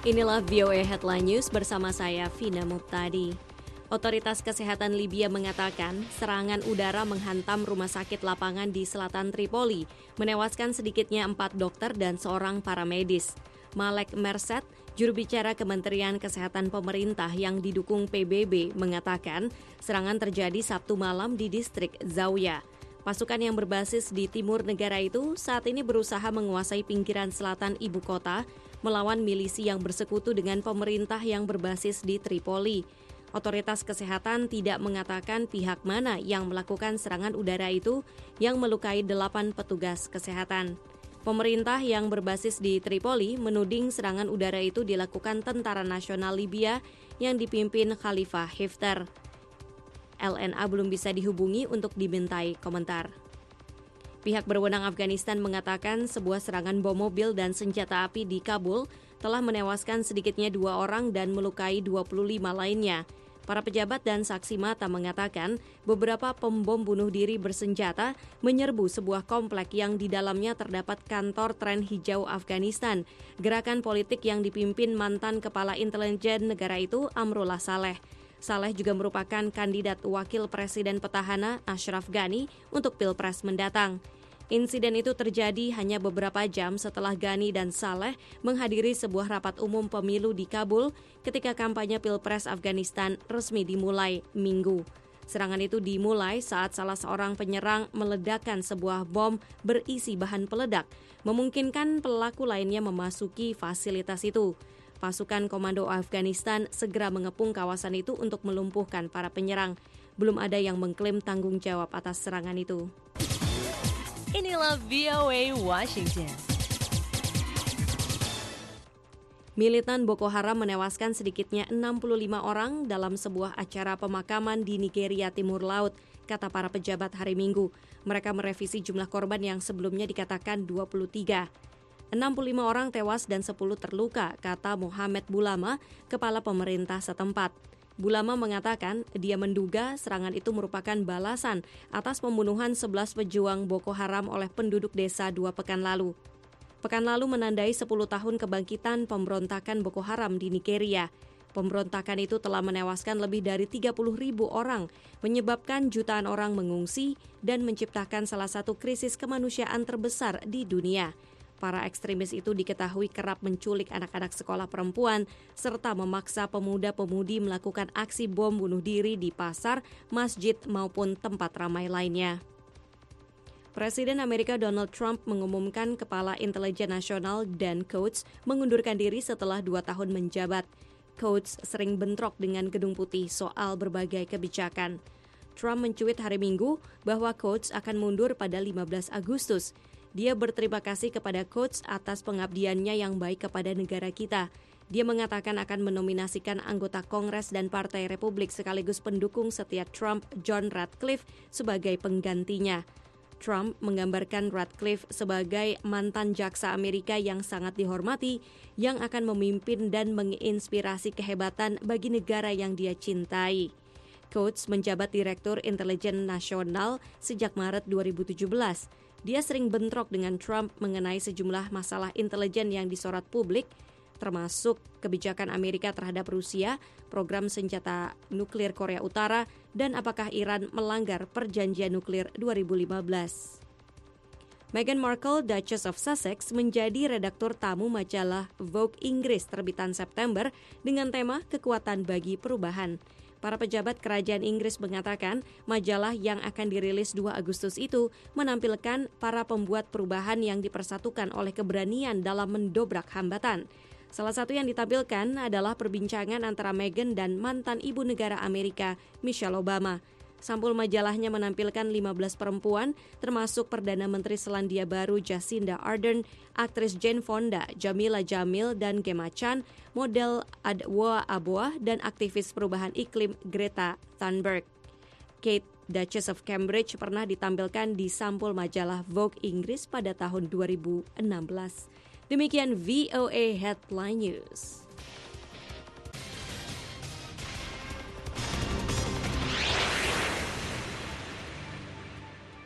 Inilah VOA Headline News bersama saya, Vina Muptadi. Otoritas Kesehatan Libya mengatakan serangan udara menghantam rumah sakit lapangan di selatan Tripoli, menewaskan sedikitnya 4 dokter dan seorang paramedis. Malek Merset, juru bicara Kementerian Kesehatan Pemerintah yang didukung PBB, mengatakan serangan terjadi Sabtu malam di distrik Zawiya. Pasukan yang berbasis di timur negara itu saat ini berusaha menguasai pinggiran selatan ibu kota, melawan milisi yang bersekutu dengan pemerintah yang berbasis di Tripoli. Otoritas kesehatan tidak mengatakan pihak mana yang melakukan serangan udara itu yang melukai 8 petugas kesehatan. Pemerintah yang berbasis di Tripoli menuding serangan udara itu dilakukan Tentara Nasional Libya yang dipimpin Khalifah Hifter. LNA belum bisa dihubungi untuk dimintai komentar. Pihak berwenang Afghanistan mengatakan sebuah serangan bom mobil dan senjata api di Kabul telah menewaskan sedikitnya 2 orang dan melukai 25 lainnya. Para pejabat dan saksi mata mengatakan beberapa pembom bunuh diri bersenjata menyerbu sebuah komplek yang di dalamnya terdapat kantor Tren Hijau Afghanistan, gerakan politik yang dipimpin mantan kepala intelijen negara itu Amrullah Saleh. Saleh juga merupakan kandidat wakil presiden petahana Ashraf Ghani untuk Pilpres mendatang. Insiden itu terjadi hanya beberapa jam setelah Ghani dan Saleh menghadiri sebuah rapat umum pemilu di Kabul ketika kampanye Pilpres Afghanistan resmi dimulai Minggu. Serangan itu dimulai saat salah seorang penyerang meledakkan sebuah bom berisi bahan peledak, memungkinkan pelaku lainnya memasuki fasilitas itu. Pasukan Komando Afghanistan segera mengepung kawasan itu untuk melumpuhkan para penyerang. Belum ada yang mengklaim tanggung jawab atas serangan itu. Inilah VOA Washington. Militan Boko Haram menewaskan sedikitnya 65 orang dalam sebuah acara pemakaman di Nigeria Timur Laut, kata para pejabat hari Minggu. Mereka merevisi jumlah korban yang sebelumnya dikatakan 23. 65 orang tewas dan 10 terluka, kata Mohamed Bulama, kepala pemerintah setempat. Bulama mengatakan dia menduga serangan itu merupakan balasan atas pembunuhan 11 pejuang Boko Haram oleh penduduk desa 2 pekan lalu. Pekan lalu menandai 10 tahun kebangkitan pemberontakan Boko Haram di Nigeria. Pemberontakan itu telah menewaskan lebih dari 30.000 orang, menyebabkan jutaan orang mengungsi dan menciptakan salah satu krisis kemanusiaan terbesar di dunia. Para ekstremis itu diketahui kerap menculik anak-anak sekolah perempuan serta memaksa pemuda-pemudi melakukan aksi bom bunuh diri di pasar, masjid maupun tempat ramai lainnya. Presiden Amerika Donald Trump mengumumkan Kepala Intelijen Nasional Dan Coats mengundurkan diri setelah 2 tahun menjabat. Coats sering bentrok dengan Gedung Putih soal berbagai kebijakan. Trump mencuit hari Minggu bahwa Coats akan mundur pada 15 Agustus. Dia berterima kasih kepada Coats atas pengabdiannya yang baik kepada negara kita. Dia mengatakan akan menominasikan anggota Kongres dan Partai Republik sekaligus pendukung setia Trump, John Ratcliffe, sebagai penggantinya. Trump menggambarkan Ratcliffe sebagai mantan jaksa Amerika yang sangat dihormati, yang akan memimpin dan menginspirasi kehebatan bagi negara yang dia cintai. Coats menjabat Direktur Intelijen Nasional sejak Maret 2017. Dia sering bentrok dengan Trump mengenai sejumlah masalah intelijen yang disorot publik, termasuk kebijakan Amerika terhadap Rusia, program senjata nuklir Korea Utara, dan apakah Iran melanggar perjanjian nuklir 2015. Meghan Markle, Duchess of Sussex, menjadi redaktur tamu majalah Vogue Inggris terbitan September dengan tema Kekuatan Bagi Perubahan. Para pejabat kerajaan Inggris mengatakan majalah yang akan dirilis 2 Agustus itu menampilkan para pembuat perubahan yang dipersatukan oleh keberanian dalam mendobrak hambatan. Salah satu yang ditampilkan adalah perbincangan antara Meghan dan mantan ibu negara Amerika, Michelle Obama. Sampul majalahnya menampilkan 15 perempuan, termasuk Perdana Menteri Selandia Baru Jacinda Ardern, aktris Jane Fonda, Jamila Jamil, dan Gemma Chan, model Adwoa Aboah, dan aktivis perubahan iklim Greta Thunberg. Kate, Duchess of Cambridge, pernah ditampilkan di sampul majalah Vogue Inggris pada tahun 2016. Demikian VOA Headline News.